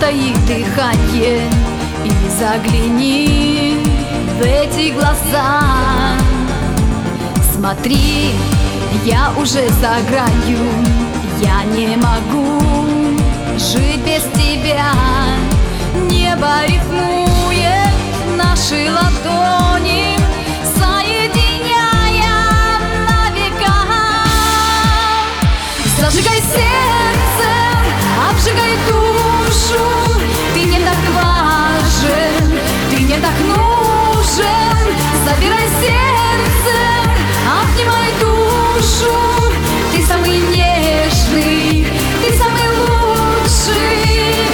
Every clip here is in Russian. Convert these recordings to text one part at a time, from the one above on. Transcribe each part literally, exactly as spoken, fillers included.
затаи дыхание и загляни в эти глаза. Смотри, я уже за гранью, я не могу жить без тебя. Небо рифмует наши ладони, соединяя на века. Зажигай сердце, обжигай душу. Ты мне так важен, ты мне так нужен. Забирай сердце, обнимай душу. Ты самый нежный, ты самый лучший.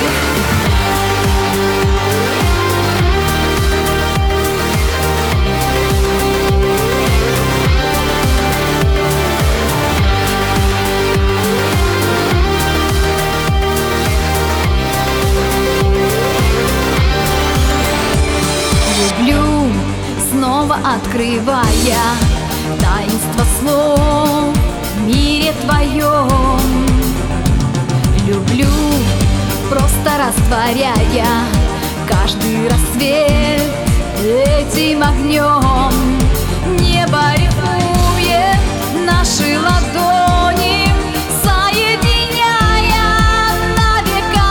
Люблю, снова открывая таинство слов в мире твоем. Люблю, просто растворяя каждый рассвет этим огнем. Небо рифмует наши ладони, соединяя на века.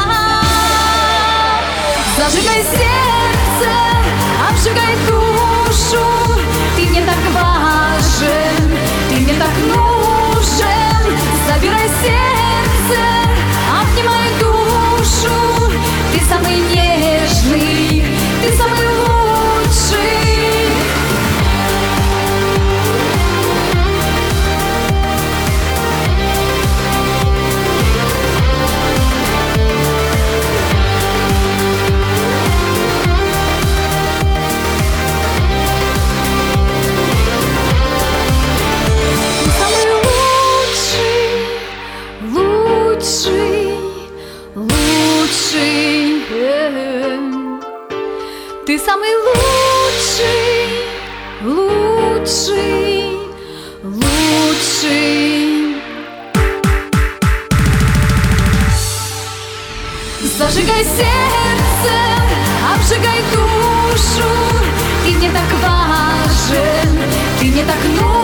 Зажигай сердце, обжигай душу. Ты мне так важен, ты мне так нужен. Забирай сердце, обнимай душу. Ты самый нежный, ты самый лучший. Ты самый лучший, лучший, лучший. Зажигай сердце, обжигай душу. Ты мне так важен, ты мне так нужен.